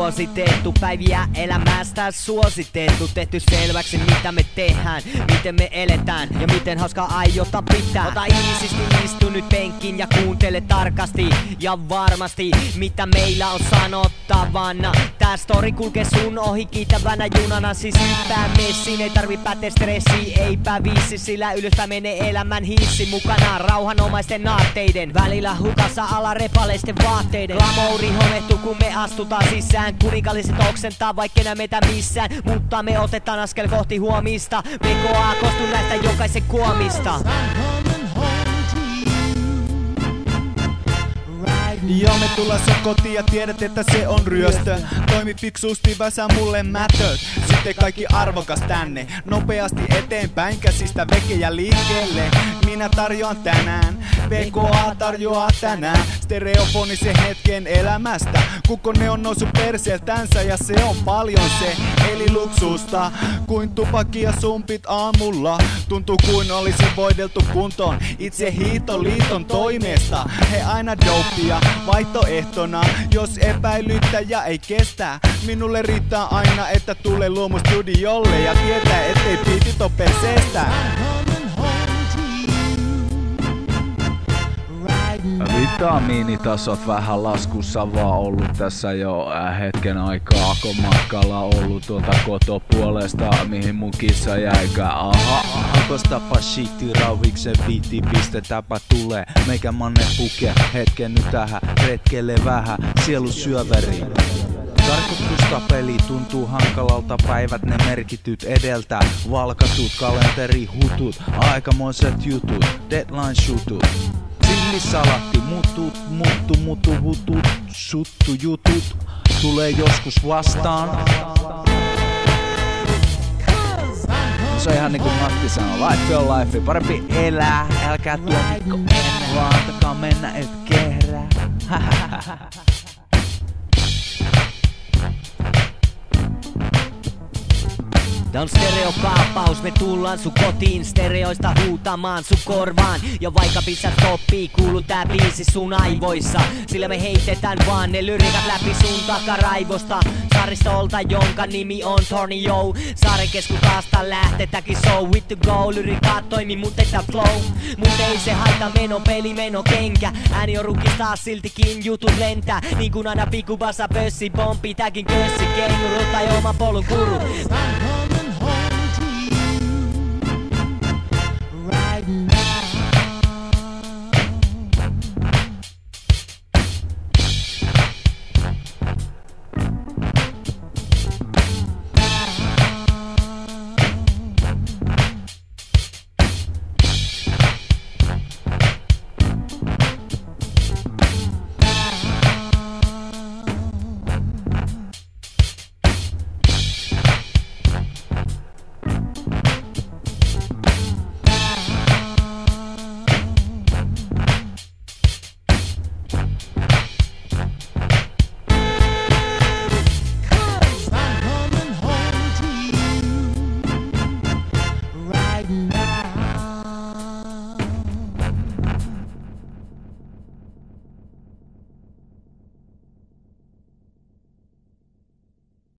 suositettu. Päiviä elämästä suositettu. Tehty selväksi mitä me tehdään, miten me eletään ja miten hauskaa aiota pitää. Ota iisisti, istu nyt penkkiin ja kuuntele tarkasti ja varmasti mitä meillä on sanottavana. Tää story kulkee sun ohi kiitävänä junana. Siis hyppää messiin, ei tarvi päteä stressi, eipä viisi, sillä ylöspäin menee elämän hissi mukana rauhanomaisten aatteiden. Välillä hukassa ala repaleisten vaatteiden. Glamouri homehtuu kun me astutaan sisään. Kuninkalliset oksentaa vaikka enää meitä missään. Mutta me otetaan askel kohti huomista. PKA koostuu näistä jokaisen kuomista. Ja me tullaan sun kotiin ja tiedät että se on ryöstö. Toimi fiksusti, väsää mulle mätöt. Sitten kaikki arvokas tänne. Nopeasti eteenpäin, käsistä vekejä liikkeelle. Minä tarjoan tänään, PKA tarjoaa tänään stereofonisen hetken elämästä. Kukkonen on noussut perseeltänsä ja se on paljon se. Eli luksusta, kuin tupakki ja sumpit aamulla. Tuntuu kuin olisi voideltu kuntoon itse hiitoliiton toimesta. He aina dopia vaihtoehtona, jos epäilyttäjä ei kestä. Minulle riittää aina, että tulee luomustudiolle ja tietää, ettei piitit oo perseestä. Vitamiinitasot vähän laskussa vaan ollut tässä jo hetken aikaa, kun matkalla ollut kotopuolesta, mihin mun kissa jäikään. Aha, Kostapa shitti rauhiksen biitti, pistetäpä tulee. Meikä manne puke hetken nyt tähän, retkelle vähän sielu syöveriin. Tarkoitustapeli tuntuu hankalalta, päivät ne merkityt edeltä. Valkatut kalenterihutut, aikamoiset jutut, deadline shootut. Sillisalatti, hutut, suttu jutut, tulee joskus vastaan. Se on ihan niinku Matti sanoo, life on life, parempi elää, älkää tuomikko ennen, vaan antakaa mennä et kehrää. Tää on stereokaappaus, me tullaan sun kotiin stereoista huutamaan sun korvaan. Ja vaikka pissät toppii, kuuluu tää biisi sun aivoissa. Sillä me heitetään vaan ne lyrikat läpi sun takaraivosta. Saaristolta, jonka nimi on Tornio. Saaren keskustasta lähtetäkin so with to go. Lyrikat toimi mut ei tää flow. Mut ei se haita meno, peli meno kenkä. Ääni on rukkistaa siltikin jutut lentää. Niin kun aina pikku bassa pössi pompi, tääkin kössi kenguru tai oman polun kuru.